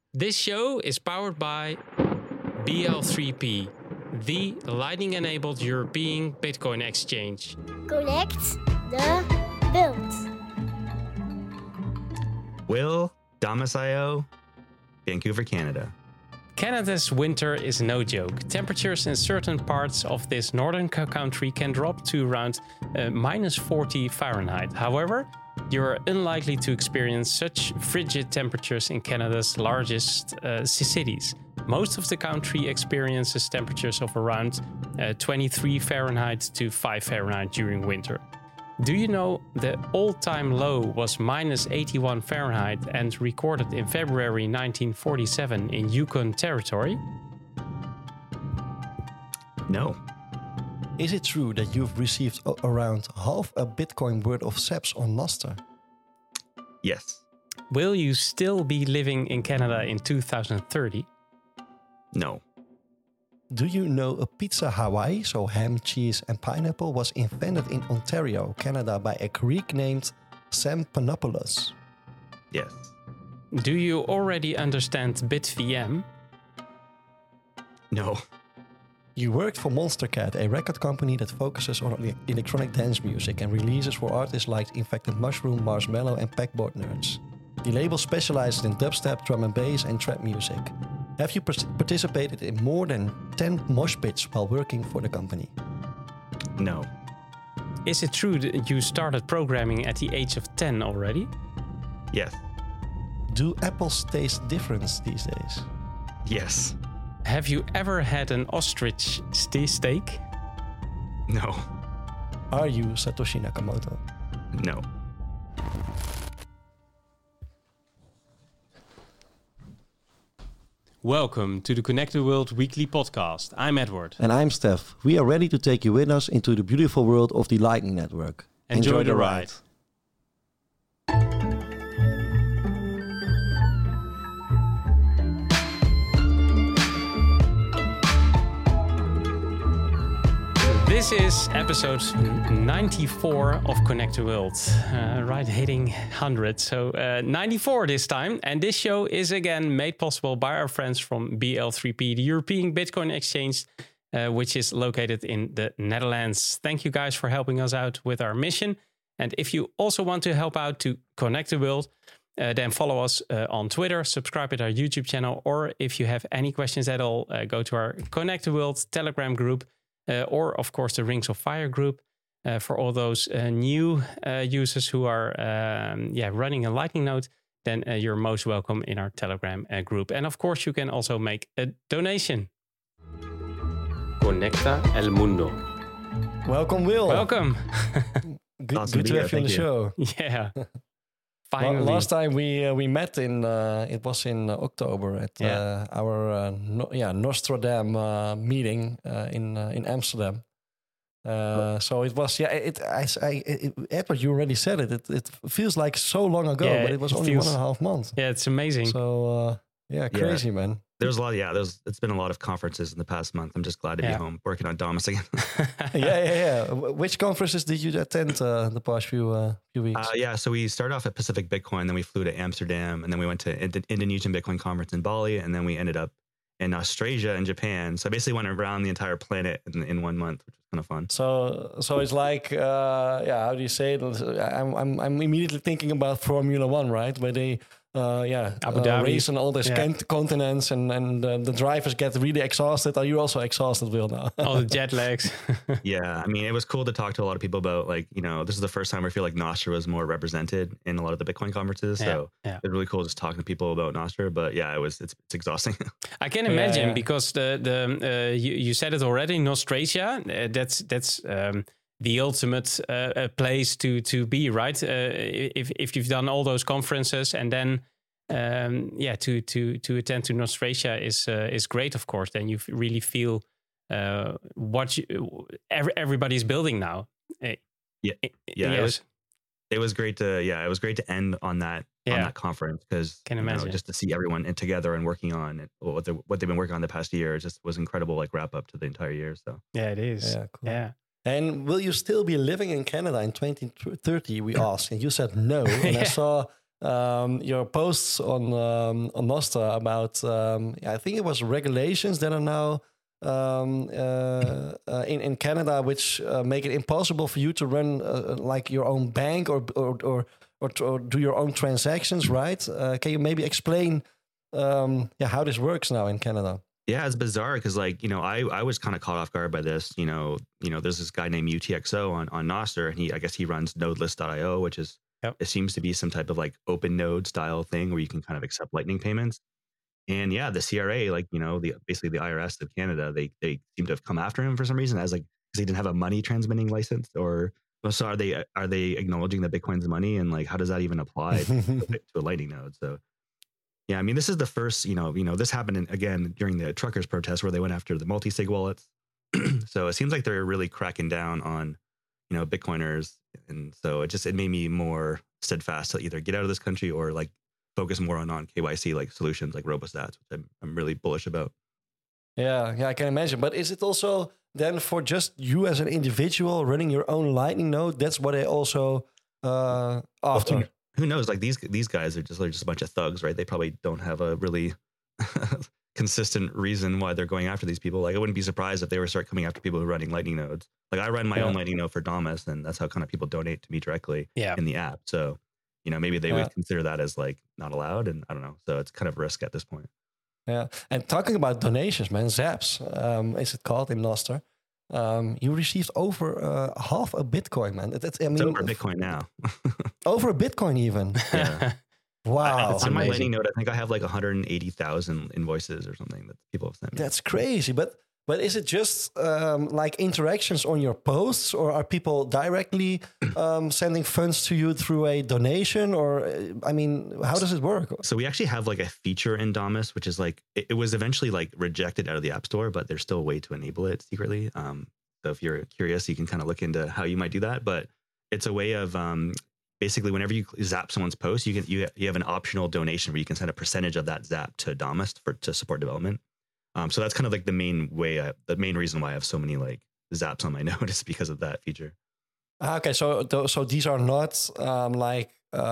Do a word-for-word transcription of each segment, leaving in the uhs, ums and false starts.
This show is powered by B L three P, the Lightning-enabled European Bitcoin exchange. Connect the world. Will Damasio, Vancouver, Canada. Canada's winter is no joke. Temperatures in certain parts of this northern co- country can drop to around uh, minus forty Fahrenheit. However, you're unlikely to experience such frigid temperatures in Canada's largest uh, cities. Most of the country experiences temperatures of around uh, twenty-three Fahrenheit to five Fahrenheit during winter. Do you know the all-time low was minus eighty-one Fahrenheit and recorded in February nineteen forty-seven in Yukon Territory? No. Is it true that you've received a- around half a Bitcoin worth of S A Ps on Nostr? Yes. Will you still be living in Canada in two thousand thirty? No. Do you know a pizza Hawaii, so ham, cheese and pineapple, was invented in Ontario, Canada by a Greek named Sam Panopoulos? Yes. Do you already understand BitVM? No. You worked for Monstercat, a record company that focuses on ele- electronic dance music and releases for artists like Infected Mushroom, Marshmallow and Packboard Nerds. The label specializes in dubstep, drum and bass and trap music. Have you par- participated in more than ten mosh pits while working for the company? No. Is it true that you started programming at the age of ten already? Yes. Do apples taste different these days? Yes. Have you ever had an ostrich st- steak? No. Are you Satoshi Nakamoto? No. Welcome to the Connected World Weekly Podcast. I'm Edward. And I'm Steph. We are ready to take you with us into the beautiful world of the Lightning Network. Enjoy, Enjoy the ride. ride. This is episode ninety-four of Connect the World, uh, right hitting one hundred, so uh, ninety-four this time. And this show is again made possible by our friends from B L three P, the European Bitcoin exchange, uh, which is located in the Netherlands. Thank you guys for helping us out with our mission. And if you also want to help out to Connect the World, uh, then follow us uh, on Twitter, subscribe to our YouTube channel, or if you have any questions at all, uh, go to our Connect the World Telegram group. Uh, or, of course, the Rings of Fire group uh, for all those uh, new uh, users who are um, yeah, running a Lightning node, then uh, you're most welcome in our Telegram uh, group. And, of course, you can also make a donation. Conecta el mundo. Welcome, Will. Welcome. good Awesome good to to be have here. you on the Thank you. show. Yeah. Well, Finally. last time we uh, we met in uh, it was in uh, October at Yeah. uh, our uh, no, yeah Nostradam uh, meeting uh, in uh, in Amsterdam. Uh, so it was yeah it I, I it, Edward, you already said it. it it feels like so long ago, Yeah, but it was it only feels- one and a half months. Yeah, it's amazing. So uh, yeah, crazy man. There's a lot, yeah, there's it's been a lot of conferences in the past month. I'm just glad to Yeah. be home working on Damas again. yeah, yeah, yeah. W- Which conferences did you attend uh, the past few uh, few weeks? Uh, yeah, so we started off at Pacific Bitcoin, then we flew to Amsterdam, and then we went to Ind- Indonesian Bitcoin conference in Bali, and then we ended up in Australia and Japan. So I basically went around the entire planet in, in one month, which was kind of fun. So, so it's like, uh, yeah, how do you say it? I'm, I'm, I'm immediately thinking about Formula One, right? Where they, uh, yeah, Abu uh, Dhabi. race on all these Yeah. con- continents, and and uh, the drivers get really exhausted. Are you also exhausted, Will? Now? All the jet lags. Yeah, I mean, it was cool to talk to a lot of people about, like, you know, this is the first time I feel like Nostra was more represented in a lot of the Bitcoin conferences. Yeah, So yeah. it was really cool just talking to people about Nostra. But yeah, it was it's it's exhausting. I can Yeah, imagine yeah. because the the uh, you, you said it already, Nostratia. Uh, that's that's um, the ultimate uh, uh, place to to be, right? Uh, if if you've done all those conferences and then um, yeah, to to to attend to Nostratia is uh, is great, of course. Then you f- really feel uh, what you, every, everybody's building now. Uh, Yeah. i- Yeah, it yes. was- It was great to yeah, it was great to end on that on Yeah. that conference because Can you know, imagine. just to see everyone in together and working on it, what they what they've been working on the past year, it just was incredible. Like wrap up to the entire year. So Yeah, it is. Yeah, cool. Yeah. And will you still be living in Canada in twenty thirty? We asked, and you said no. And Yeah. I saw um, your posts on um, on Nostr about um, yeah, I think it was regulations that are now um, uh, uh, in in Canada, which uh, make it impossible for you to run uh, like your own bank or or or, or, or do your own transactions, right? Uh, can you maybe explain um, yeah how this works now in Canada? Yeah, it's bizarre because, like, you know, I, I was kind of caught off guard by this. You know, you know, there's this guy named U T X O on on Nostr, and he, I guess, he runs Nodelist dot I O, which is Yep. it seems to be some type of like open node style thing where you can kind of accept Lightning payments. And yeah, the C R A, like, you know, the basically the I R S of Canada, they they seem to have come after him for some reason as like because he didn't have a money transmitting license, or so are they are they acknowledging that Bitcoin's money, and like how does that even apply to, to a Lightning node? So. Yeah, I mean, this is the first, you know, you know, this happened in, again during the truckers protest where they went after the multi-sig wallets. So it seems like they're really cracking down on, you know, Bitcoiners. And so it just, it made me more steadfast to either get out of this country or like focus more on, on K Y C like solutions like RoboStats, which I'm, I'm really bullish about. Yeah, yeah, I can imagine. But is it also then for just you as an individual running your own Lightning node? That's what they also uh, after. Well, who knows? Like these these guys are just they're just a bunch of thugs, right? They probably don't have a really consistent reason why they're going after these people. Like I wouldn't be surprised if they were start coming after people who are running Lightning nodes. Like I run my yeah. own Lightning node for Damus, and that's how kind of people donate to me directly yeah. in the app. So, you know, maybe they yeah. would consider that as like not allowed, and I don't know. So it's kind of a risk at this point. Yeah, and talking about donations, man, Zaps, um, is it called in Nostr? Um, you received over uh, half a Bitcoin, man. It, it, I mean, it's over Bitcoin now. Over a Bitcoin, even. Yeah. Wow. It's on my Lightning node. I think I have like one hundred eighty thousand invoices or something that people have sent me. That's crazy. But but is it just um, like interactions on your posts, or are people directly um, sending funds to you through a donation? Or I mean, how does it work? So we actually have like a feature in Damus, which is like it, it was eventually like rejected out of the App Store, but there's still a way to enable it secretly. Um, so if you're curious, you can kind of look into how you might do that. But it's a way of um, basically whenever you zap someone's post, you can you you have an optional donation where you can send a percentage of that zap to Damus for to support development. Um, so that's kind of like the main way, I, the main reason why I have so many like zaps on my node is because of that feature. Okay, so so these are not um, like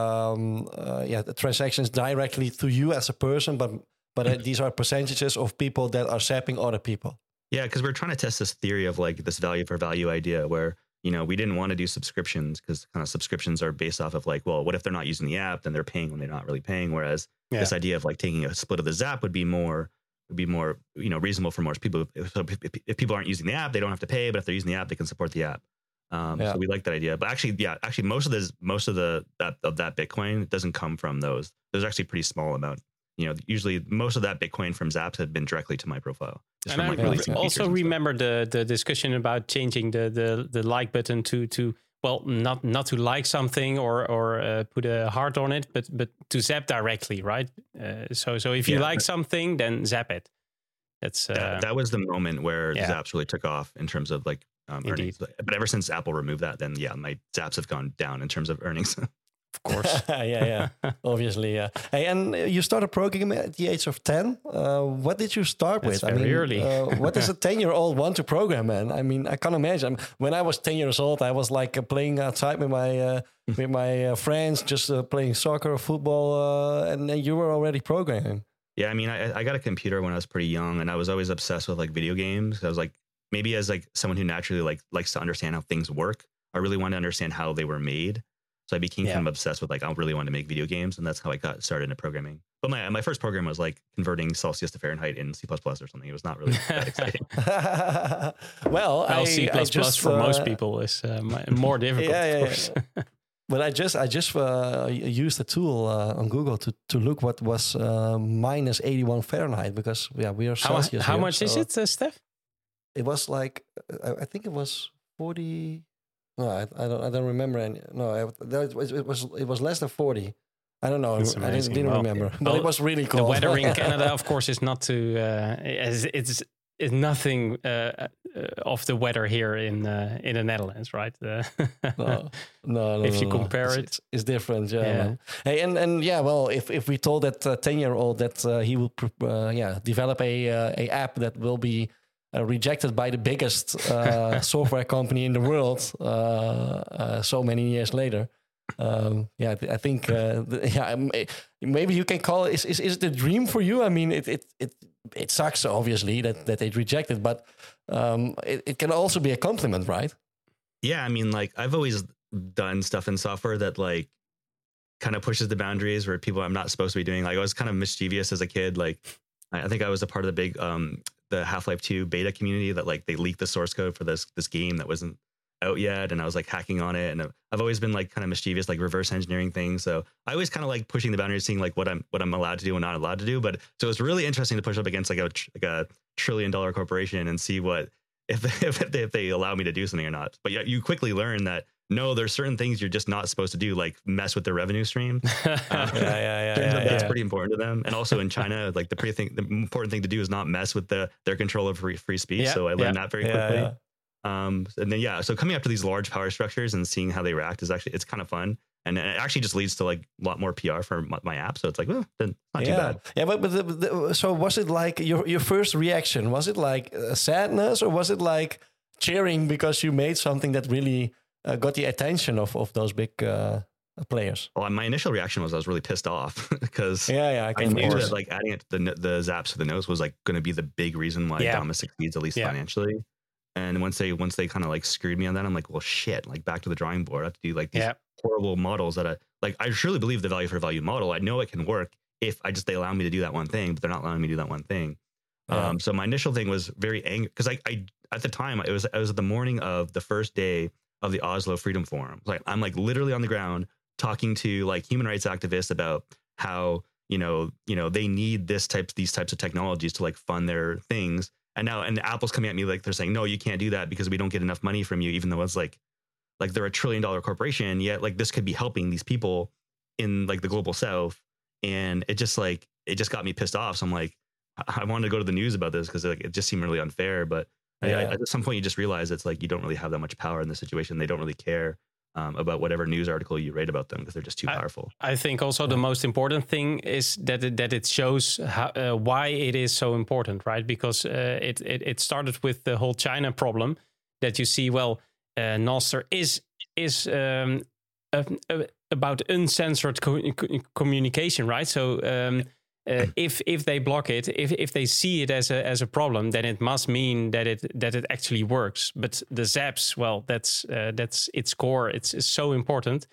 um, uh, yeah the transactions directly to you as a person, but but uh, these are percentages of people that are zapping other people. Yeah, because we're trying to test this theory of like this value for value idea where, you know, we didn't want to do subscriptions because kind of subscriptions are based off of like, well, what if they're not using the app, then they're paying when they're not really paying. Whereas yeah. this idea of like taking a split of the zap would be more would be more, you know, reasonable for most people. So if, if people aren't using the app, they don't have to pay, but if they're using the app, they can support the app. Um, yeah. So we like that idea. But actually, yeah, actually most of this, most of the that, of that Bitcoin doesn't come from those. There's actually a pretty small amount. You know, usually most of that Bitcoin from zaps have been directly to my profile. And I like also remember the the discussion about changing the the the like button to to well not not to like something or or uh, put a heart on it, but but to zap directly, right? Uh, so so if you yeah, like something, then zap it. That's uh, that, that was the moment where yeah. zaps really took off in terms of like um, earnings. But ever since Apple removed that, then yeah, my zaps have gone down in terms of earnings. Of course. yeah, yeah. Obviously, yeah. Hey, and you started programming at the age of ten. Uh, what did you start That's with? Very I mean, early. uh, what does a ten-year-old want to program, man? I mean, I can't imagine. When I was ten years old, I was like uh, playing outside with my uh, with my uh, friends, just uh, playing soccer or football, uh, and then you were already programming. Yeah, I mean, I, I got a computer when I was pretty young, and I was always obsessed with like video games. I was like, maybe as like someone who naturally like likes to understand how things work, I really wanted to understand how they were made. So I became yeah. kind of obsessed with like, I really wanted to make video games. And that's how I got started into programming. But my my first program was like converting Celsius to Fahrenheit in C plus plus or something. It was not really that exciting. well, well, I, C plus plus just, for uh, most people is uh, more difficult, yeah, of yeah, course. Yeah. But I just I just uh, used a tool uh, on Google to, to look what was uh, minus eighty-one Fahrenheit because yeah we are Celsius. How, how here, much so is it, uh, Steph? It was like I, I think it was forty. No, I, I don't. I don't remember any. No, I, it was. It was. It was less than forty. I don't know. I didn't, didn't well, remember, but well, it was really cool. The weather in Canada, of course, is not too. Uh, it's, it's it's nothing uh, uh, of the weather here in uh, in the Netherlands, right? Uh, no, no, no. If you no, compare no. it, it's, it's different. Yeah. yeah. Man. Hey, and and yeah. Well, if if we told that uh, ten year old that uh, he will, uh, yeah, develop a uh, a app that will be. Uh, rejected by the biggest uh, software company in the world uh, uh, so many years later. um, yeah, I th- I think uh, the, yeah, m- eh, maybe you can call it. Is, is is it a dream for you? I mean, it it it it sucks obviously that that they reject it, but um, it, it can also be a compliment, right? Yeah, I mean, like I've always done stuff in software that like kind of pushes the boundaries where people I'm not supposed to be doing. Like I was kind of mischievous as a kid. Like I I think I was a part of the big um the Half-Life two beta community that like they leaked the source code for this this game that wasn't out yet, and I was like hacking on it, and I've always been like kind of mischievous, like reverse engineering things. So I always kind of like pushing the boundaries, seeing like what I'm what I'm allowed to do and not allowed to do. But so it's really interesting to push up against like a tr- like a trillion dollar corporation and see what if if they, if they allow me to do something or not. But yeah, you quickly learn that no, there's certain things you're just not supposed to do, like mess with their revenue stream. Uh, yeah, yeah, yeah, turns yeah, out that's yeah. pretty important to them. And also in China, like the pretty thing, the important thing to do is not mess with the their control of free free speech. Yeah, So I learned yeah, that very yeah, quickly. yeah. Um, and then yeah, so coming up to these large power structures and seeing how they react is actually it's kind of fun, and it actually just leads to like a lot more P R for my, my app. So it's like, well, then not too yeah, bad. yeah. But, but the, the, so was it like your your first reaction? Was it like uh, sadness, or was it like cheering because you made something that really uh, got the attention of of those big uh, players? Well, my initial reaction was I was really pissed off because Yeah, yeah. I, I can knew course. that like adding it to the the zaps to the nose was like going to be the big reason why Yeah. Dama succeeds, at least Yeah. financially. And once they once they kind of like screwed me on that, I'm like, well, shit, like back to the drawing board. I have to do like these Yeah. horrible models that I like. I truly believe the value for value model. I know it can work if I just they allow me to do that one thing, but they're not allowing me to do that one thing. Yeah. Um, so my initial thing was very angry because I, I at the time it was it was the morning of the first day of the Oslo Freedom Forum. Like I'm like literally on the ground talking to like human rights activists about how you know you know they need this types these types of technologies to like fund their things. And now, and Apple's coming at me like they're saying, no, you can't do that because we don't get enough money from you, even though it's like, like they're a trillion dollar corporation. Yet, like this could be helping these people in like the global south, and it just like it just got me pissed off. So I'm like, I, I wanted to go to the news about this because like it just seemed really unfair. But I, Yeah. I, at some point, you just realize it's like you don't really have that much power in the situation. They don't really care um, about whatever news article you write about them because they're just too I- powerful. I think also the most important thing is that it, that it shows how, uh, why it is so important, right? Because uh, it, it it started with the whole China problem that you see. Well, uh, Nostr is is um, uh, uh, about uncensored co- co- communication, right? So um, uh, if if they block it, if if they see it as a as a problem, then it must mean that it that it actually works. But the zaps, well, that's uh, that's its core. It's, it's so important.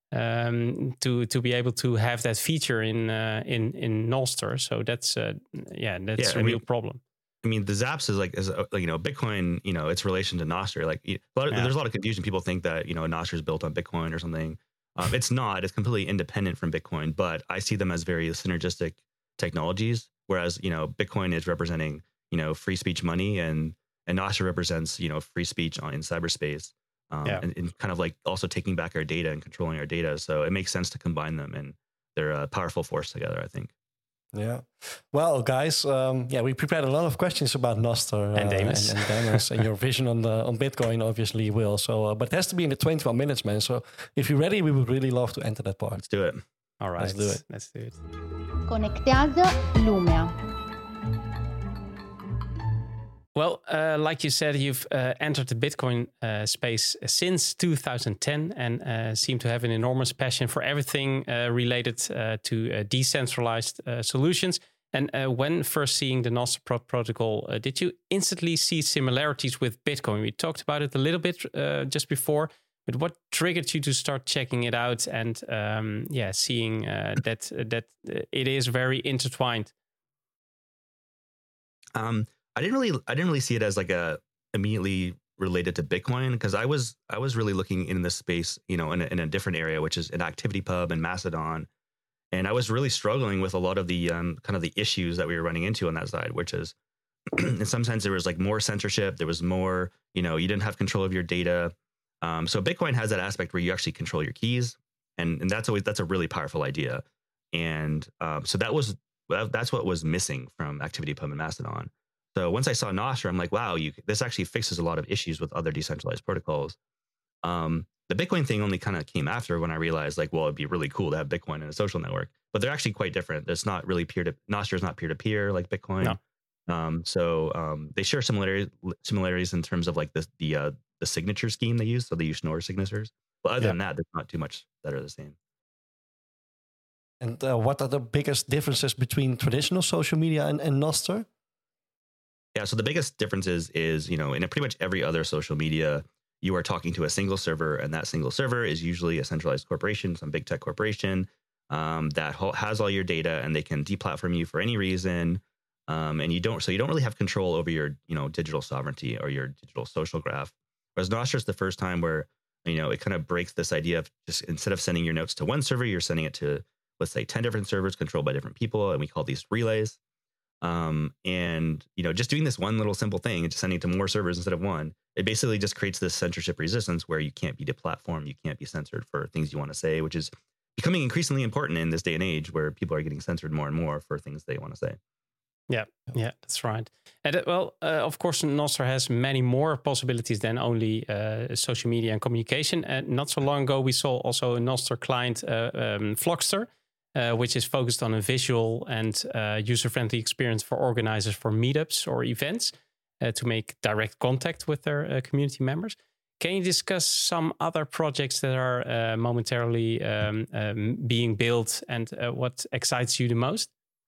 Um, to to be able to have that feature in uh, in in Nostr, so that's uh, yeah, that's Yeah, a I real mean- problem. I mean, the Zaps is like, is uh, like, you know, Bitcoin, you know, its relation to Nostr. Like, you- a lot of, Yeah. there's a lot of confusion. People think that, you know, Nostr is built on Bitcoin or something. Um, it's not. It's completely independent from Bitcoin, but I see them as very synergistic technologies. Whereas, you know, Bitcoin is representing, you know, free speech money, and and Nostr represents, you know, free speech on, in cyberspace, um, Yeah. and, and kind of like also taking back our data and controlling our data. So it makes sense to combine them, and they're a powerful force together, I think. Yeah. Well, guys, um, yeah, we prepared a lot of questions about Nostr And Damus. and, and, Damus and your vision on the on Bitcoin, obviously, Will. So, uh, but it has to be in the twenty-one minutes, man. So, if you're ready, we would really love to enter that part. Let's do it. All right, Let's do it. Let's do it. Conectează lumea. Well, uh, like you said, you've uh, entered the Bitcoin uh, space since two thousand ten and uh, seem to have an enormous passion for everything uh, related uh, to uh, decentralized uh, solutions. And uh, when first seeing the Nostr pro- protocol, uh, did you instantly see similarities with Bitcoin? We talked about it a little bit uh, just before, but what triggered you to start checking it out and um, yeah, seeing uh, that that uh, it is very intertwined? Um, I didn't really, I didn't really see it as like a immediately related to Bitcoin, because I was, I was really looking in this space, you know, in a, in a different area, which is an ActivityPub and Mastodon, and I was really struggling with a lot of the um, kind of the issues that we were running into on that side, which is, in some sense, there was like more censorship, there was more, you know, you didn't have control of your data. Um, so Bitcoin has that aspect where you actually control your keys, and and that's always that's a really powerful idea, and um, so that was that's what was missing from ActivityPub and Mastodon. So once I saw Nostr, I'm like, wow, you, this actually fixes a lot of issues with other decentralized protocols. Um, the Bitcoin thing only kind of came after, when I realized, like, well, it'd be really cool to have Bitcoin in a social network, but they're actually quite different. It's not really peer to Nostr is not peer to peer like Bitcoin. No. Um, so um, they share similarities similarities in terms of like the the uh, the signature scheme they use. So they use Schnorr signatures. But other Yeah. than that, there's not too much that are the same. And uh, what are the biggest differences between traditional social media and, and Nostr? Yeah, so the biggest difference is, is, you know, in pretty much every other social media, you are talking to a single server, and that single server is usually a centralized corporation, some big tech corporation um, that ho- has all your data, and they can deplatform you for any reason. Um, and you don't, so you don't really have control over your, you know, digital sovereignty or your digital social graph. Whereas Nostr is the first time where, you know, it kind of breaks this idea of just instead of sending your notes to one server, you're sending it to, let's say, ten different servers controlled by different people, and we call these relays. Um, and, you know, just doing this one little simple thing and just sending it to more servers instead of one, it basically just creates this censorship resistance where you can't be deplatformed, you can't be censored for things you want to say, which is becoming increasingly important in this day and age where people are getting censored more and more for things they want to say. Yeah, yeah, that's right. And uh, well, uh, of course, Nostr has many more possibilities than only uh, social media and communication. And not so long ago, we saw also a Nostr client, uh, um, Flockster, uh, which is focused on a visual and uh, user-friendly experience for organizers for meetups or events uh, to make direct contact with their uh, community members. Can you discuss some other projects that are uh, momentarily um, um, being built and uh, what excites you the most?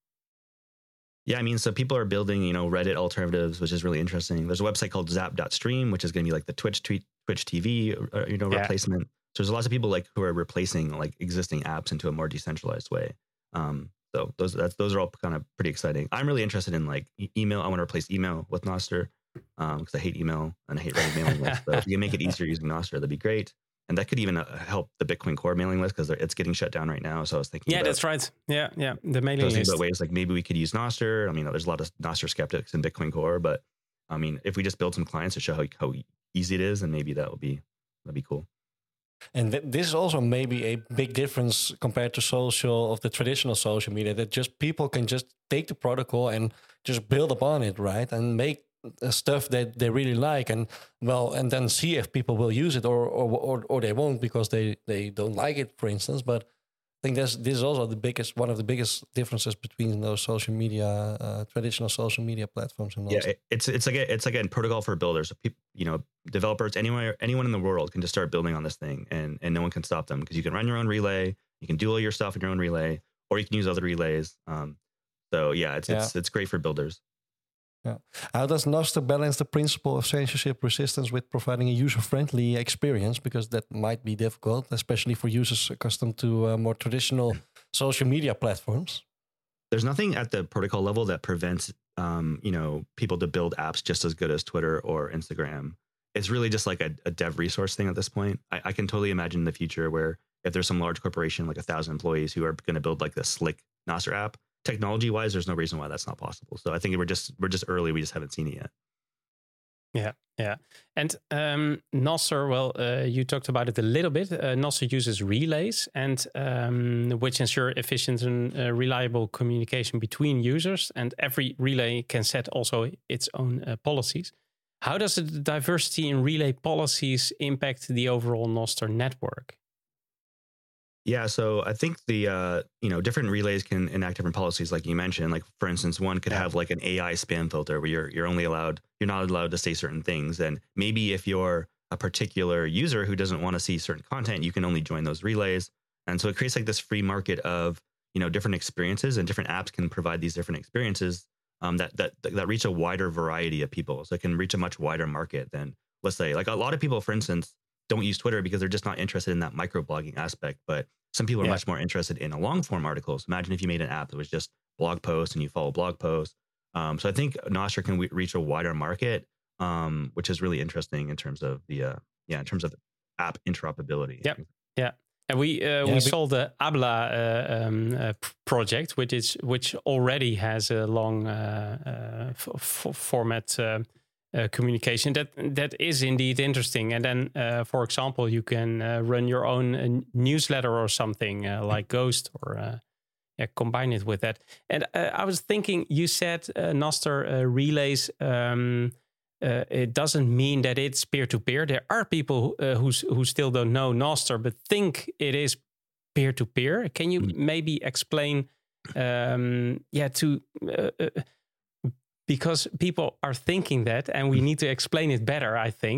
Yeah, I mean, so people are building, you know, Reddit alternatives, which is really interesting. There's a website called zap dot stream, which is going to be like the Twitch tweet, Twitch T V, uh, you know, yeah. replacement. So there's lots of people like who are replacing like existing apps into a more decentralized way. Um, so those that's, those are all kind of pretty exciting. I'm really interested in like e- email. I want to replace email with Nostr um, because I hate email and I hate writing mailing lists. So if you can make it easier using Nostr, that'd be great. And that could even uh, help the Bitcoin Core mailing list because it's getting shut down right now. So I was thinking, yeah, about, that's right. Yeah, yeah, the mailing list. About ways like maybe we could use Nostr. I mean, there's a lot of Nostr skeptics in Bitcoin Core, but I mean, if we just build some clients to show how, how easy it is, and maybe that would be that'd be cool. And th- this is also maybe a big difference compared to social of the traditional social media, that just people can just take the protocol and just build upon it, right, and make stuff that they really like, and well, and then see if people will use it or or or, or they won't because they they don't like it, for instance. But I think that's this is also the biggest one of the biggest differences between those social media uh, traditional social media platforms and yeah, it, it's it's like a, it's like a protocol for builders. So people, you know, developers, anyone anyone in the world can just start building on this thing, and and no one can stop them because you can run your own relay, you can do all your stuff in your own relay, or you can use other relays. Um, so yeah, it's yeah. it's it's great for builders. Yeah. How does Nostr balance the principle of censorship resistance with providing a user-friendly experience? Because that might be difficult, especially for users accustomed to uh, more traditional social media platforms. There's nothing at the protocol level that prevents, um, you know, people to build apps just as good as Twitter or Instagram. It's really just like a, a dev resource thing at this point. I, I can totally imagine in the future where if there's some large corporation, like a thousand employees who are going to build like this slick Nostr app, technology-wise, there's no reason why that's not possible. So I think we're just we're just early. We just haven't seen it yet. Yeah, yeah. And um, Nostr, well, uh, you talked about it a little bit. Uh, Nostr uses relays, and um, which ensure efficient and uh, reliable communication between users. And every relay can set also its own uh, policies. How does the diversity in relay policies impact the overall Nostr network? Yeah, so I think the uh, you know different relays can enact different policies, like you mentioned. Like for instance, one could have like an A I spam filter where you're you're only allowed you're not allowed to say certain things, and maybe if you're a particular user who doesn't want to see certain content, you can only join those relays, and so it creates like this free market of you know different experiences, and different apps can provide these different experiences um, that that that reach a wider variety of people. So it can reach a much wider market than, let's say, like a lot of people, for instance, don't use Twitter because they're just not interested in that microblogging aspect. But some people are yeah. much more interested in a long form articles. Imagine if you made an app that was just blog posts and you follow blog posts. Um, so I think Nostr can w- reach a wider market, um, which is really interesting in terms of the uh, yeah, in terms of app interoperability. Yeah, yeah. And we uh, yeah, we saw the Habla uh, um, uh, project, which is which already has a long uh, uh, f- f- format. Uh, Uh, communication that that is indeed interesting. And then uh, for example, you can uh, run your own uh, newsletter or something uh, like Ghost, or uh, yeah, combine it with that. And uh, I was thinking, you said uh, Nostr uh, relays, um, uh, it doesn't mean that it's peer-to-peer. There are people who, uh, who's, who still don't know Nostr but think it is peer-to-peer. Can you mm. maybe explain um, yeah to uh, uh, because people are thinking that, and we need to explain it better, I think.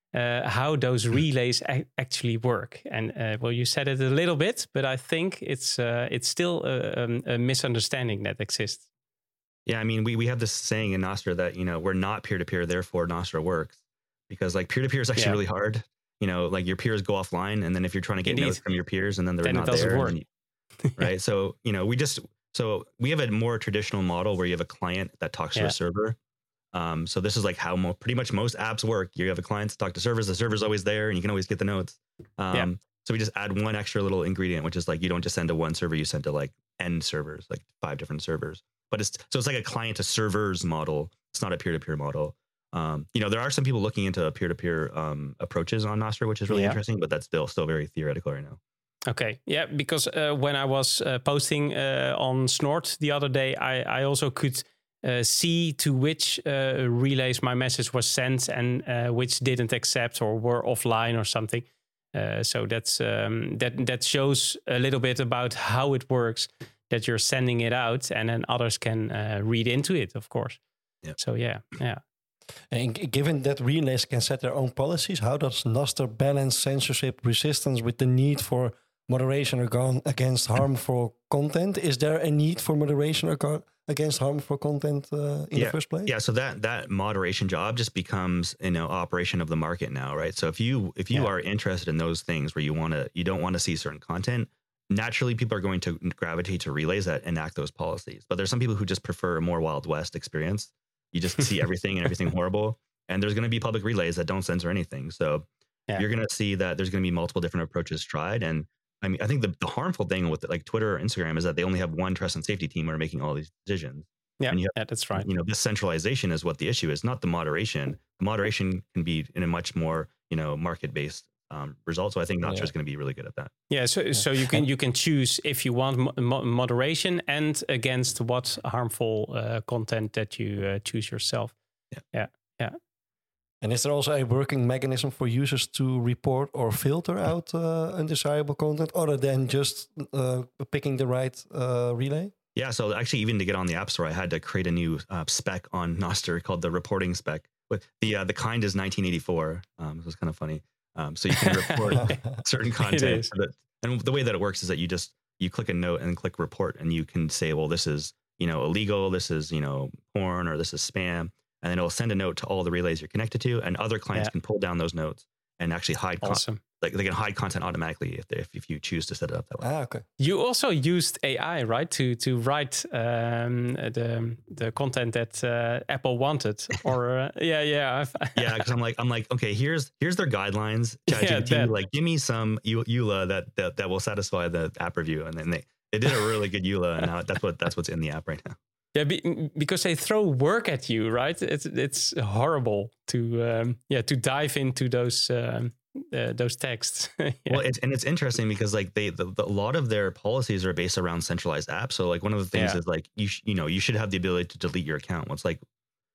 uh, how those relays a- actually work. And uh, well, you said it a little bit, but I think it's uh, it's still a, um, a misunderstanding that exists. Yeah, I mean, we, we have this saying in Nostr that, you know, we're not peer-to-peer, therefore Nostr works. Because like peer-to-peer is actually Yeah. really hard. You know, like your peers go offline, and then if you're trying to get Indeed. notes from your peers and then they're Then it not doesn't there, work. then you- right? So, you know, we just, so we have a more traditional model where you have a client that talks to Yeah. a server. Um, so this is like how mo- pretty much most apps work. You have a client to talk to servers. The server's always there, and you can always get the notes. Um, Yeah. So we just add one extra little ingredient, which is like you don't just send to one server, you send to like N servers, like five different servers. But it's so it's like a client to servers model. It's not a peer-to-peer model. Um, you know, there are some people looking into peer-to-peer um, approaches on Nostr, which is really Yeah. interesting, but that's still still very theoretical right now. Okay, yeah, because uh, when I was uh, posting uh, on Snort the other day, I, I also could uh, see to which uh, relays my message was sent and uh, which didn't accept or were offline or something. Uh, so that's um, that that shows a little bit about how it works. That you're sending it out, and then others can uh, read into it, of course. Yeah. So yeah, yeah. And g- given that relays can set their own policies, how does Nostr balance censorship resistance with the need for moderation agon- against harmful content? Is there a need for moderation ago- against harmful content uh, in Yeah. the first place? Yeah, so that that moderation job just becomes, you know, operation of the market now, right? So if you if you Yeah. are interested in those things where you want to you don't want to see certain content, naturally people are going to gravitate to relays that enact those policies. But there's some people who just prefer a more Wild West experience. You just see everything and everything horrible, and there's going to be public relays that don't censor anything. So Yeah. you're going to see that there's going to be multiple different approaces tried. And I mean, I think the, the harmful thing with like Twitter or Instagram is that they only have one trust and safety team who are making all these decisions. Yeah, And you have, yeah, that's right. you know, this centralization is what the issue is, not the moderation. The moderation can be in a much more, you know, market-based um, result. So I think Nostr Yeah. is going to be really good at that. Yeah, so so you can you can choose if you want mo- mo- moderation and against what harmful uh, content that you uh, choose yourself. Yeah. yeah, yeah. And is there also a working mechanism for users to report or filter out uh, undesirable content other than just uh, picking the right uh, relay? Yeah, so actually, even to get on the App Store, I had to create a new uh, spec on Nostr called the reporting spec. But the uh, the kind is nineteen eighty-four. Um, it was kind of funny. Um, so you can report certain content. is. That, and the way that it works is that you just you click a note and click report, and you can say, well, this is you know illegal, this is you know porn, or this is spam, and then it'll send a note to all the relays you're connected to, and other clients Yeah. can pull down those notes and actually hide con- Awesome. like they can hide content automatically if they, if if you choose to set it up that way. Ah, okay. You also used A I, right, to to write um, the the content that uh, Apple wanted, or uh, yeah, yeah, I've, Yeah, because I'm like, I'm like, okay, here's here's their guidelines. ChatGPT, Yeah, that. like, give me some E U L A that, that that will satisfy the app review, and then they they did a really good E U L A, and now that's what that's what's in the app right now. yeah, be, because they throw work at you, right? It's it's horrible to um, yeah to dive into those um, uh, those texts. yeah. Well, it's, and it's interesting because like they the, the, a lot of their policies are based around centralized apps. So like one of the things Yeah. is like you sh- you know you should have the ability to delete your account. Well, it's like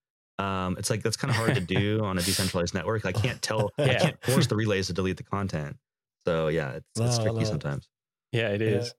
um it's like that's kind of hard to do on a decentralized network. I can't tell I Yeah. can't force the relays to delete the content. So yeah, it's, it's No, tricky no. sometimes. Yeah, it Yeah. is.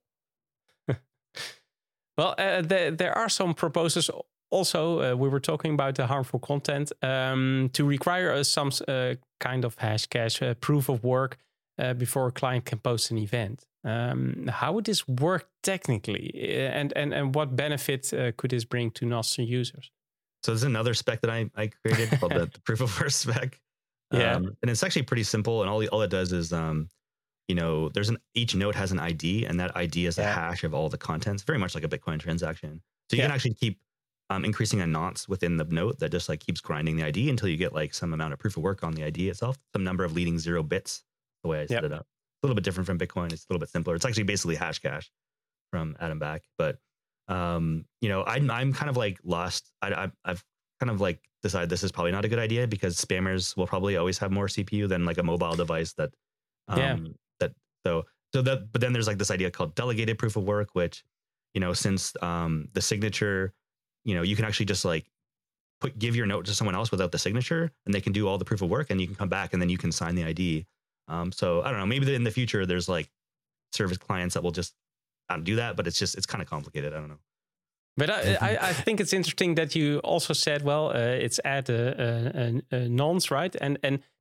Well, uh, there, there are some proposals also. Uh, we were talking about the harmful content um, to require uh, some uh, kind of hash cache uh, proof of work uh, before a client can post an event. Um, how would this work technically, Uh, and and and what benefit uh, could this bring to Nostr users? So there's another spec that I, I created called the, the proof of work spec. Yeah. Um, and it's actually pretty simple. And all, all it does is, um, you know, there's an, each node has an I D, and that I D is a Yeah. hash of all the contents, very much like a Bitcoin transaction. So you Yeah. can actually keep um, increasing a nonce within the note that just like keeps grinding the I D until you get like some amount of proof of work on the I D itself, some number of leading zero bits, the way I set Yep. it up. A little bit different from Bitcoin. It's a little bit simpler. It's actually basically hash cache from Adam Back. But, um, you know, I'm, I'm kind of like lost. I, I, I've kind of like decided this is probably not a good idea because spammers will probably always have more C P U than like a mobile device that, um, Yeah. that, so, so that, but then there's like this idea called delegated proof of work, which, you know, since, um, the signature, you know, you can actually just like put, give your note to someone else without the signature, and they can do all the proof of work, and you can come back and then you can sign the I D. Um, so I don't know, maybe in the future there's like service clients that will just I don't do that, but it's just, it's kind of complicated. I don't know. But I, I, I think it's interesting that you also said, well, uh, it's add a, a, a, a nonce, right? And and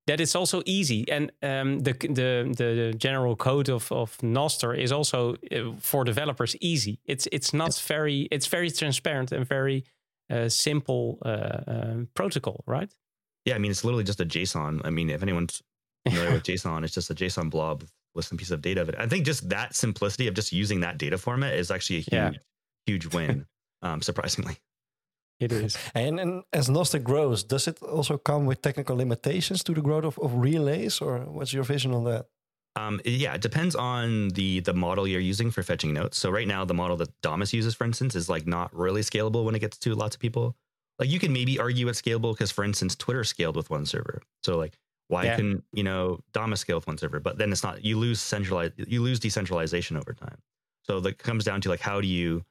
that it's also easy. And um, the, the the general code of of Nostr is also uh, for developers easy. It's it's not yes. very it's very transparent and very uh, simple uh, um, protocol, right? Yeah, I mean it's literally just a JSON. I mean, if anyone's familiar with JSON, it's just a JSON blob with some piece of data of it. I think just that simplicity of just using that data format is actually a huge yeah. huge win. um, surprisingly. It is. And, and as Nostr grows, does it also come with technical limitations to the growth of, of relays, or what's your vision on that? Um, yeah, it depends on the the model you're using for fetching notes. So right now, the model that Damus uses, for instance, is like not really scalable when it gets to lots of people. Like you can maybe argue it's scalable because, for instance, Twitter scaled with one server. So like, why yeah. couldn't you know Damus scale with one server? But then it's not. You lose centralized. You lose decentralization over time. So that comes down to like, how do you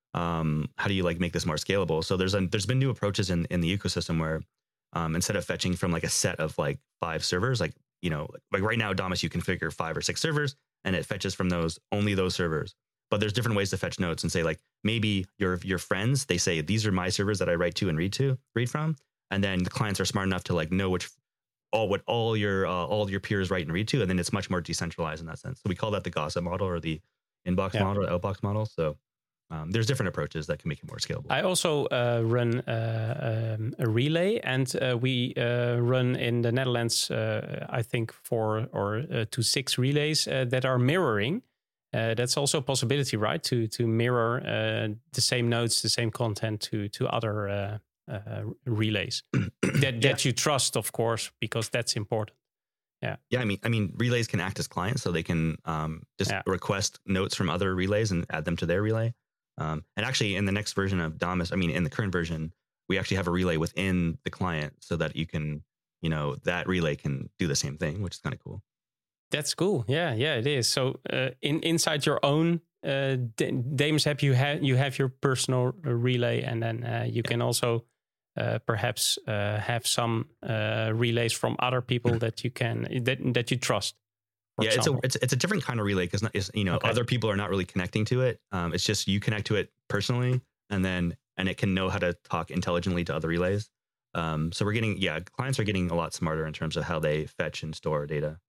Um, how do you like make this more scalable? So there's a, there's been new approaches in, in the ecosystem where um, instead of fetching from like a set of like five servers, like, you know, like right now, Damus, you configure five or six servers and it fetches from those, only those servers. But there's different ways to fetch notes and say like, maybe your, your friends, they say, these are my servers that I write to and read to, read from. And then the clients are smart enough to like know which, all what all your, uh, all your peers write and read to. And then it's much more decentralized in that sense. So we call that the gossip model or the inbox yeah. model or outbox model. So Um, there's different approaches that can make it more scalable. I also uh, run uh, um, a relay, and uh, we uh, run in the Netherlands, uh, I think, four or uh, to six relays uh, that are mirroring. Uh, that's also a possibility, right? To to mirror uh, the same nodes, the same content to to other uh, uh, relays that that yeah. you trust, of course, because that's important. Yeah. Yeah. I mean, I mean, relays can act as clients, so they can um, just yeah. request notes from other relays and add them to their relay. Um, and actually, in the next version of Damus, I mean, in the current version, we actually have a relay within the client so that you can, you know, that relay can do the same thing, which is kind of cool. That's cool. Yeah, yeah, it is. So uh, in inside your own uh, Damus app, you have you have your personal relay, and then uh, you yeah. can also uh, perhaps uh, have some uh, relays from other people that you can that that you trust. Yeah, it's a it's it's a different kind of relay because you know okay. other people are not really connecting to it. Um, it's just you connect to it personally, and then and it can know how to talk intelligently to other relays. Um, so we're getting yeah, clients are getting a lot smarter in terms of how they fetch and store data.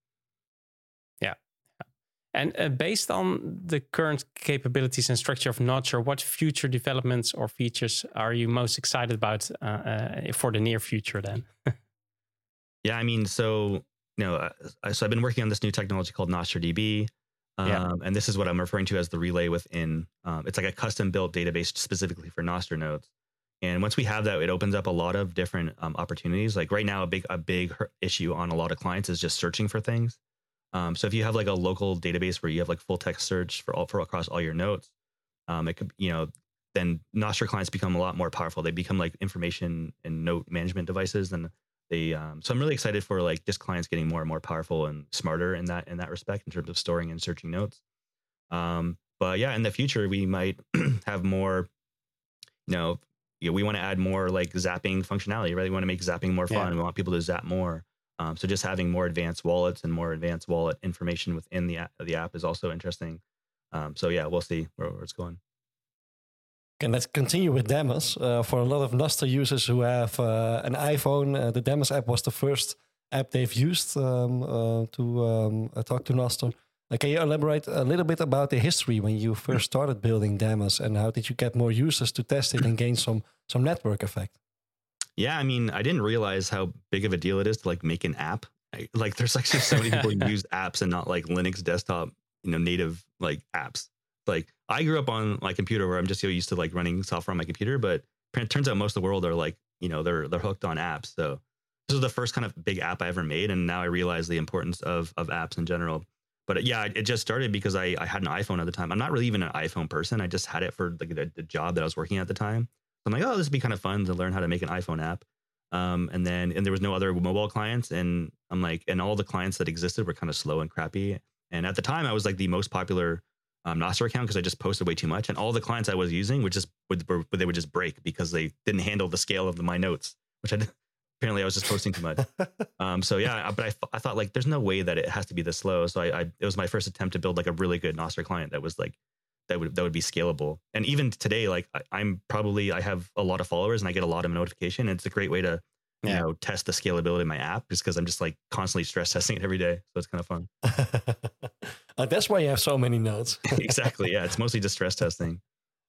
Yeah, and uh, based on the current capabilities and structure of Nostr, what future developments or features are you most excited about uh, uh, for the near future? Then. yeah, I mean, so. You know, uh, so I've been working on this new technology called NostrDB, um, yeah. and this is what I'm referring to as the relay within. Um, it's like a custom-built database specifically for Nostr nodes. And once we have that, it opens up a lot of different um, opportunities. Like right now, a big a big issue on a lot of clients is just searching for things. Um, so if you have like a local database where you have like full text search for all for across all your nodes, um, it could you know then Nostr clients become a lot more powerful. They become like information and note management devices than. They, um, so I'm really excited for like just clients getting more and more powerful and smarter in that in that respect in terms of storing and searching notes. Um, but yeah, in the future we might have more. You know, you know we want to add more like zapping functionality. Right, we want to make zapping more fun. Yeah. We want people to zap more. Um, so just having more advanced wallets and more advanced wallet information within the app, the app is also interesting. Um, so yeah, we'll see where, where it's going. And let's continue with Damus. Uh, for a lot of Nostr users who have uh, an iPhone, uh, the Damus app was the first app they've used um, uh, to um, uh, talk to Nostr. Uh, can you elaborate a little bit about the history when you first started building Damus, and how did you get more users to test it and gain some some network effect? Yeah, I mean, I didn't realize how big of a deal it is to like make an app. I, like, there's actually so many people who use apps and not like Linux desktop, you know, native like apps. Like I grew up on my computer where I'm just so used to like running software on my computer, but it turns out most of the world are like, you know, they're they're hooked on apps. So this was the first kind of big app I ever made, and now I realize the importance of of apps in general. But yeah, it just started because I I had an iPhone at the time. I'm not really even an iPhone person. I just had it for like the, the job that I was working at the time. So I'm like, oh, this would be kind of fun to learn how to make an iPhone app. Um, and then and there was no other mobile clients, and I'm like, and all the clients that existed were kind of slow and crappy. And at the time, I was like the most popular. Um, Nostr account because I just posted way too much, and all the clients I was using would just would they would just break because they didn't handle the scale of the, my notes, which I apparently I was just posting too much. um, so yeah, but I, I thought like there's no way that it has to be this slow. So I, I it was my first attempt to build like a really good Nostr client that was like that would that would be scalable. And even today, like I, I'm probably I have a lot of followers and I get a lot of notification. And it's a great way to you Yeah. know, test the scalability of my app, just because I'm just like constantly stress testing it every day. So it's kind of fun. Uh, that's why you have so many nodes. Exactly. Yeah. It's mostly just stress testing.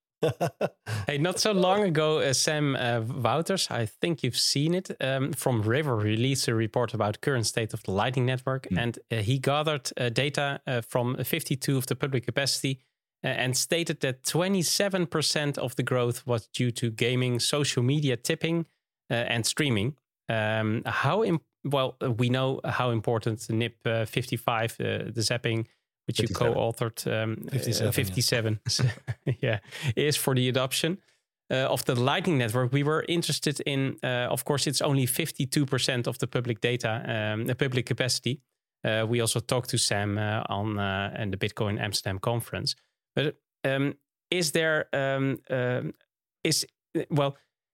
Hey, not so long ago, uh, Sam uh, Wouters, I think you've seen it, um, from River released a report about current state of the Lightning Network. Mm. And uh, he gathered uh, data uh, from fifty-two of the public capacity uh, and stated that twenty-seven percent of the growth was due to gaming, social media tipping, uh, and streaming. Um, how, imp- well, uh, we know how important the N I P uh, fifty-five, uh, the zapping, which you fifty-seven. co-authored, um, fifty-seven, uh, fifty-seven, yeah, is for the adoption uh, of the Lightning Network. We were interested in, uh, of course, it's only fifty-two percent of the public data, um, the public capacity. Uh, we also talked to Sam uh, on uh, and the Bitcoin Amsterdam conference. But um, is there, um, um, is, well,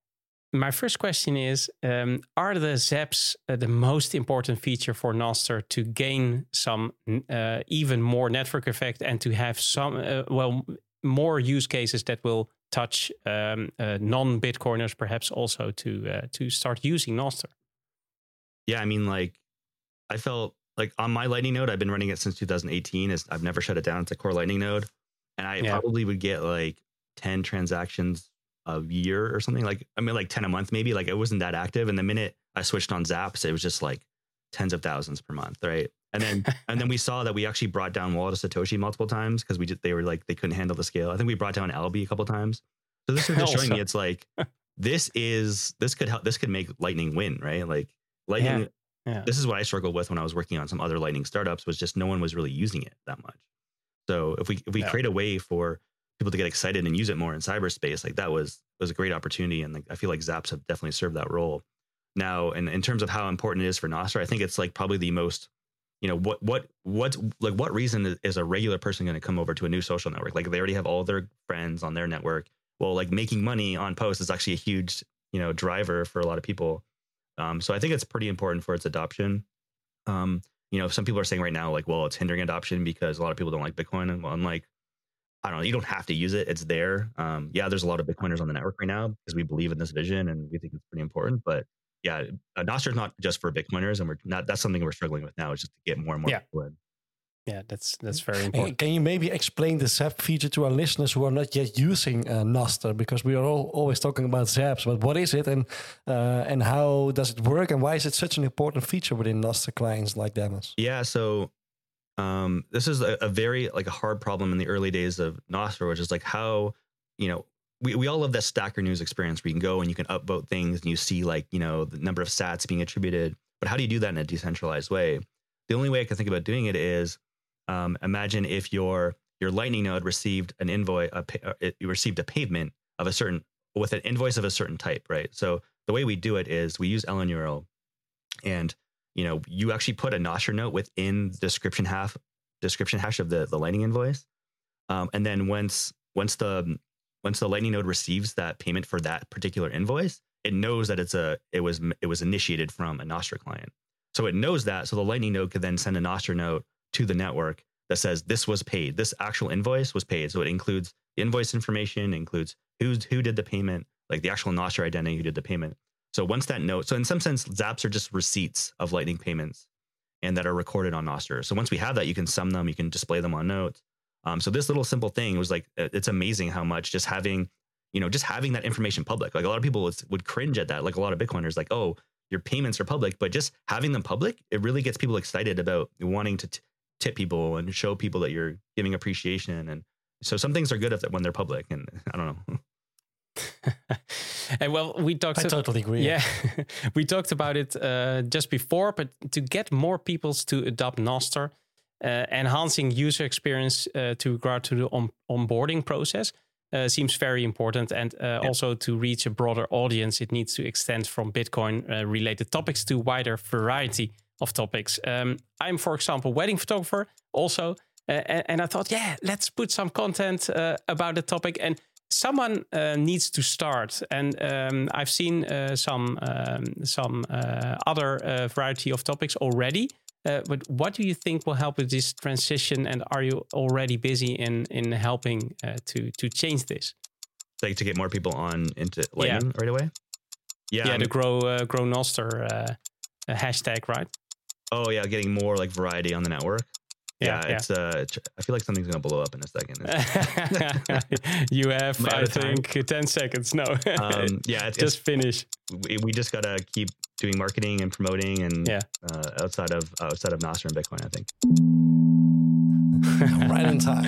my first question is, um, are the zaps uh, the most important feature for Nostr to gain some uh, even more network effect and to have some, uh, well, more use cases that will touch um, uh, non-Bitcoiners perhaps also to uh, to start using Nostr? Yeah. I mean, like, I felt like on my Lightning node, I've been running it since two thousand eighteen. Is I've never shut it down. It's a core Lightning node. And I Yeah. probably would get like ten transactions a year or something, like, I mean, like ten a month, maybe. Like, it wasn't that active. And the minute I switched on Zaps, it was just like tens of thousands per month. Right. And then, and then we saw that we actually brought down Wallet of Satoshi multiple times because we just, they were like, they couldn't handle the scale. I think we brought down L B a couple times. So this is just showing me, it's like, this is, this could help, this could make Lightning win, right? Like Lightning, Yeah. Yeah. this is what I struggled with when I was working on some other Lightning startups, was just no one was really using it that much. So if we, if we Yeah. create a way for people to get excited and use it more in cyberspace, like that was was a great opportunity, and like I feel like Zaps have definitely served that role. Now, and in terms of how important it is for Nostr, I think it's like probably the most, you know, what what what like what reason is a regular person going to come over to a new social network? Like they already have all their friends on their network. Well, like making money on posts is actually a huge, you know, driver for a lot of people. Um, so I think it's pretty important for its adoption. Um, you know, some people are saying right now, like, well, it's hindering adoption because a lot of people don't like Bitcoin, and well, I'm like, I don't know, you don't have to use it. It's there. Um, yeah, there's a lot of Bitcoiners on the network right now because we believe in this vision and we think it's pretty important. But yeah, uh, Nostr is not just for Bitcoiners, and we're not. That's something we're struggling with now. Is just to get more and more Yeah. people in. Yeah, that's that's very And important. can you maybe explain the Zap feature to our listeners who are not yet using uh, Nostr? Because we are all always talking about Zaps, but what is it, and uh, and how does it work, and why is it such an important feature within Nostr clients like Damus? Yeah, so um, this is a, a very like a hard problem in the early days of Nostr, which is like how, you know, we, we all love that Stacker News experience where you can go and you can upvote things and you see like, you know, the number of sats being attributed. But how do you do that in a decentralized way? The only way I can think about doing it is um, imagine if your your Lightning node received an invoice, a, pa- it, you received a payment of a certain with an invoice of a certain type, right? So the way we do it is we use L N U R L, and you know, you actually put a Nostr note within the description hash description hash of the, the Lightning invoice. Um, and then once once the once the Lightning node receives that payment for that particular invoice, it knows that it's a it was it was initiated from a Nostr client. So it knows that. So the Lightning node could then send a Nostr note to the network that says this was paid. This actual invoice was paid. So it includes the invoice information, includes who's who did the payment, like the actual Nostr identity who did the payment. So once that note, so in some sense, Zaps are just receipts of Lightning payments and that are recorded on Nostr. So once we have that, you can sum them, you can display them on notes. Um, so this little simple thing was like, it's amazing how much just having, you know, just having that information public, like a lot of people would, would cringe at that. Like a lot of Bitcoiners, like, oh, your payments are public, but just having them public, it really gets people excited about wanting to t- tip people and show people that you're giving appreciation. And so some things are good if when they're public, and I don't know. And well, we talked. I totally agree. Yeah, we talked about it uh, just before, but to get more people to adopt Nostr, uh, enhancing user experience uh, to regard to the on- onboarding process uh, seems very important, and uh, Yeah. also to reach a broader audience, it needs to extend from Bitcoin-related uh, topics to wider variety of topics. Um, I'm, for example, wedding photographer also, uh, and, and I thought, yeah, let's put some content uh, about the topic and. Someone uh, needs to start, and um, I've seen uh, some um, some uh, other uh, variety of topics already. Uh, but what do you think will help with this transition? And are you already busy in in helping uh, to to change this? Like to get more people on into Lightning right away. Yeah, yeah, I'm- the grow uh, grow Nostr uh, uh, hashtag, right? oh yeah, getting more like variety on the network. Yeah, Yeah, yeah. it's uh, it's- I feel like something's gonna blow up in a second. It's- You have, Am I out I of time? think, ten seconds. No, um, yeah, it's, just finish. we, we just gotta keep doing marketing and promoting and Yeah. uh, outside of outside of Nostr and Bitcoin, I think. Right in time.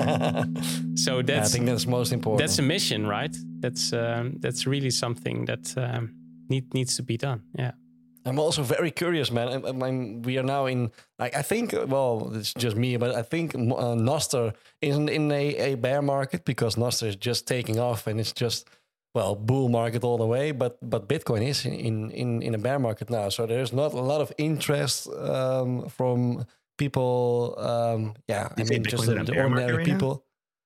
So Yeah, I that's think that's most important. that's a mission, right? That's um, that's really something that um, need, needs to be done. Yeah. I'm also very curious, man. I, I mean, we are now in, like, I think, well, it's just me, but I think uh, Nostr isn't in a, a bear market because Nostr is just taking off and it's just, well, bull market all the way. But but Bitcoin is in in, in a bear market now, so there's not a lot of interest um, from people. Um, yeah, I You say mean, just Bitcoin's in the, a the bear market ordinary right now? people.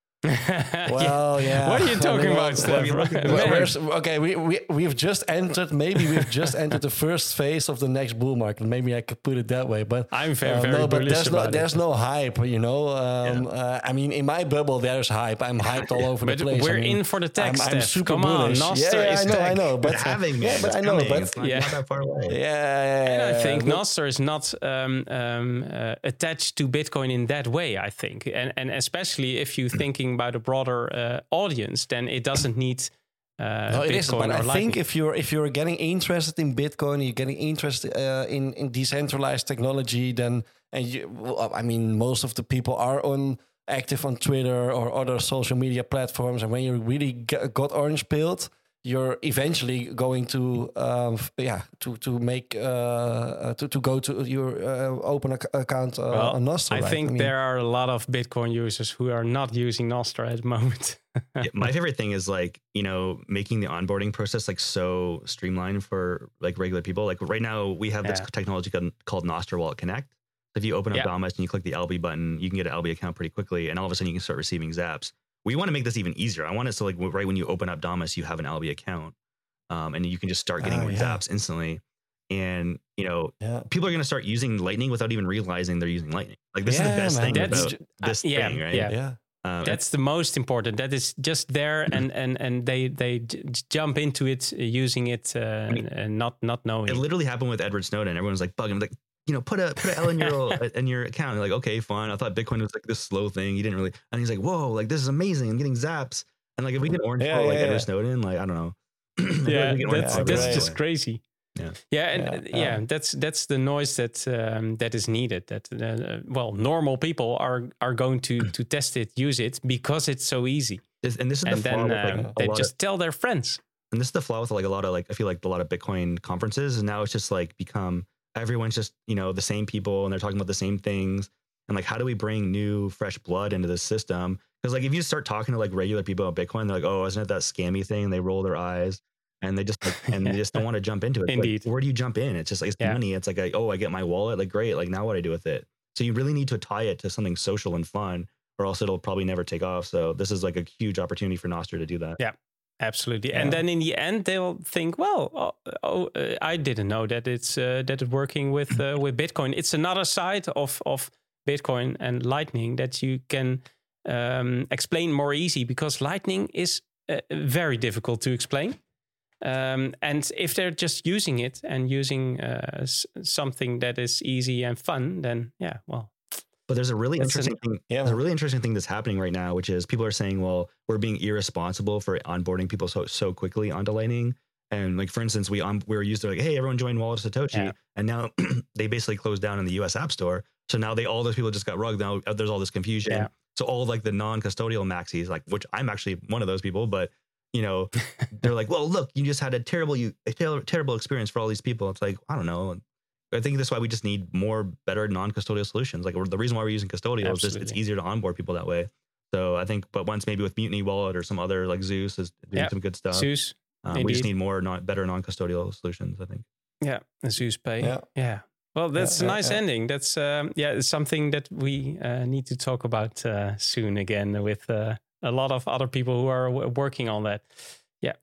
Yeah. Well, yeah. What are you I talking mean, about, well, Steph? well, Man. Well, where's- okay, we, we, we've just entered, maybe we've just entered the first phase of the next bull market. Maybe I could put it that way. But I'm very, uh, very no, but bullish there's no, about it. there's no hype, you know. Um, uh, I mean, in my bubble, there's hype. I'm hyped all over But the place. we're I mean, in for the tech, I'm, I'm Steph. super Come on, bullish. Nostr yeah, yeah, is I know, tech. I know. But It's having me. yeah, but it's I know, coming. but it's not, Yeah. not that far away. yeah, yeah, And I yeah, think but- Nostr is not um, um, uh, attached to Bitcoin in that way, I think. And, and especially if you're thinking about a broader uh, audience, then it doesn't need uh, No, it Bitcoin is, but or I Lightning. think if you're if you're getting interested in Bitcoin, you're getting interested uh, in in decentralized technology, then and you, well, I mean, most of the people are on active on Twitter or other social media platforms, and when you really get, got orange pilled, you're eventually going to um, f- yeah to to make uh, uh, to to go to your uh, open ac- account uh, Well, on Nostr. I right? think mean, there are a lot of Bitcoin users who are not using Nostr at the moment. Yeah, my favorite thing is like, you know, making the onboarding process like so streamlined for like regular people. Like right now we have this Yeah. technology called, called Nostr Wallet Connect. So if you open up Yeah. Damus and you click the L B button, you can get an L B account pretty quickly. And all of a sudden you can start receiving zaps. We want to make this even easier. I want it so like right when you open up Damus, you have an L B account um, and you can just start getting Oh, yeah. zaps instantly. And, you know, yeah. people are going to start using Lightning without even realizing they're using Lightning. Like this is Yeah, the best man, thing that's about ju- this uh, yeah, thing, right? yeah. Yeah. Um, That's the most important. That is just there, and and and they they j- j- jump into it, uh, using it, uh, and not not knowing. it literally happened with Edward Snowden. Everyone's like bugging him, like, you know, put a put a L in your in your account. You're like, okay, fine. I thought Bitcoin was like this slow thing. He didn't really, and he's like, whoa, like this is amazing. I'm getting zaps. And like if we get orange Yeah, pill like yeah, Edward yeah. Snowden, like I don't know. I feel like Yeah, we get orange that's pill that's right just away. crazy. Yeah. Yeah, and Yeah, uh, yeah, um, that's that's the noise that um, that is needed. That uh, well, normal people are are going to to test it, use it because it's so easy, This, and this is the and flaw then with like um, a they lot just of, tell their friends. and this is the flaw with like a lot of like I feel like a lot of Bitcoin conferences, and now it's just like become everyone's just you know the same people and they're talking about the same things. And like, how do we bring new, fresh blood into this system? Because like, if you start talking to like regular people about Bitcoin, they're like, "Oh, isn't it that scammy thing?" And they roll their eyes, and they just like, and they just don't want to jump into it. Like, Indeed. where do you jump in? It's just like it's Yeah. money. It's like, a, oh, I get my wallet. Like, great. Like, now what do I do with it? So you really need to tie it to something social and fun, or else it'll probably never take off. So this is like a huge opportunity for Nostr to do that. Yeah. Absolutely, Yeah. and then in the end they'll think, well, oh, oh uh, I didn't know that it's uh, that it's working with uh, with Bitcoin. It's another side of of Bitcoin and Lightning that you can um, explain more easy, because Lightning is uh, very difficult to explain. Um, and if they're just using it and using uh, s- something that is easy and fun, then yeah, well, But there's a really That's interesting thing. yeah. There's a really interesting thing that's happening right now, which is people are saying, well, we're being irresponsible for onboarding people so so quickly onto Lightning. And like for instance, we on we were used to like, hey, everyone join Wallet of Satoshi, Yeah. and now they basically closed down in the U S App Store. So now they all those people just got rugged. Now uh, there's all this confusion. Yeah. So all of like the non-custodial maxis, like which I'm actually one of those people, but you know, they're like, well, look, you just had a terrible you a ter- terrible experience for all these people. It's like, I don't know. I think that's why we just need more better non-custodial solutions. Like the reason why we're using custodial is just it's Absolutely. easier to onboard people that way. So I think, but once maybe with Mutiny Wallet or some other like Zeus is doing Yeah. some good stuff. Zeus, Um, we just indeed. need more non better non-custodial solutions, I think. yeah, Zeus Pay, Yeah. yeah. Well, that's Yeah, a yeah, nice yeah. ending. That's um, yeah, it's something that we uh, need to talk about uh, soon again with uh, a lot of other people who are w- working on that. Yeah,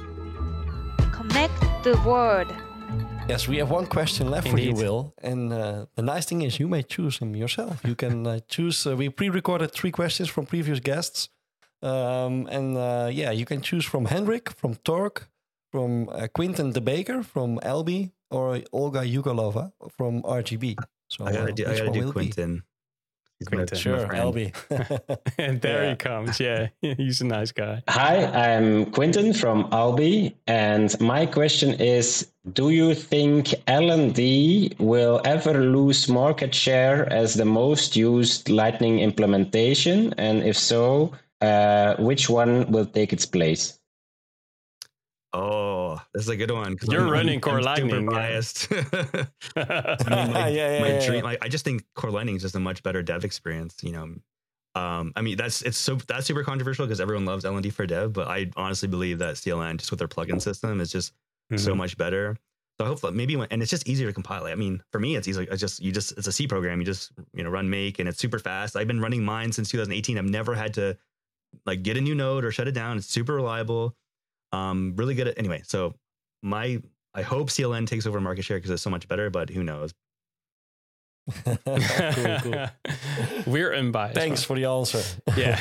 Connect the world. Yes, we have one question left Indeed. for you, Will. And uh, the nice thing is you may choose them yourself. You can uh, choose. Uh, we pre-recorded three questions from previous guests. Um, and uh, yeah, you can choose from Hendrik, from Torque, from uh, Quinten de Baker from L B or Olga Yugalova from R G B? So I gotta uh, do, I which gotta one do will it be? Quinton. He's my- Quinten. he's my Sure, friend. L B. And there Yeah. he comes. Yeah, he's a nice guy. Hi, I'm Quinton from Albi, and my question is, do you think L and D will ever lose market share as the most used Lightning implementation? And if so, uh, which one will take its place? Oh, this is a good one. 'cause You're I'm- running I'm, Core I'm Lightning, super yeah. biased. I mean, my, Yeah, yeah, my yeah, dream. yeah. Like, I just think Core Lightning is just a much better dev experience. You know, um, I mean that's it's so that's super controversial because everyone loves L and D for dev, but I honestly believe that C L N just with their plugin system is just so Mhm. much better. So hopefully maybe when, and it's just easier to compile. I mean, for me, it's easy. It's just you just it's a C program. You just you know run make and it's super fast. I've been running mine since two thousand eighteen. I've never had to like get a new node or shut it down. It's super reliable. Um, really good at anyway. So my I hope C L N takes over market share because it's so much better, but who knows? Cool, cool. We're unbiased. Thanks for the answer. Yeah.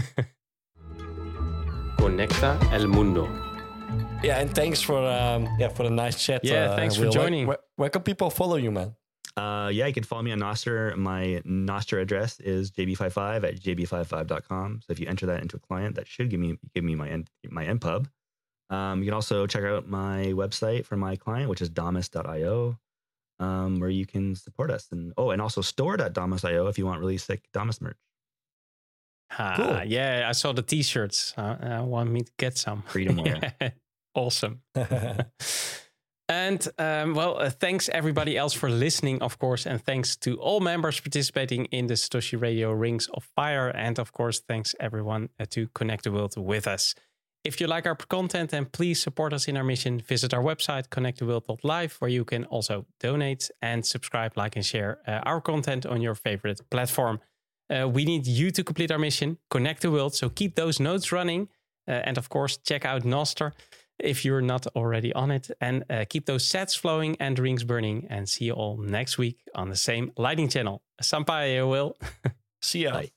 Conecta el mundo. Yeah, and thanks for um, yeah for the nice chat. Yeah, uh, thanks for Will. Where- joining. Where, where can people follow you, man? Uh, yeah, you can follow me on Nostr. My Nostr address is j b five five at j b five five dot com. So if you enter that into a client, that should give me give me my end, my npub. Um, you can also check out my website for my client, which is damus dot io, um, where you can support us. And oh, and also store dot damus dot io if you want really sick Damus merch. Ah, Cool. yeah, I saw the t-shirts. Uh, I want me to get some. Freedom warrior. Awesome. And um, well, uh, thanks everybody else for listening, of course. And thanks to all members participating in the Satoshi Radio Rings of Fire. And of course, thanks everyone uh, to connect the world with us. If you like our content, then please support us in our mission. Visit our website, connect the world dot live, where you can also donate and subscribe, like, and share uh, our content on your favorite platform. Uh, we need you to complete our mission, connect the world. So keep those nodes running. Uh, and of course, check out Nostr if you're not already on it. And uh, keep those sats flowing and rings burning. And see you all next week on the same Lightning channel. Sampai, Will. See ya. Bye.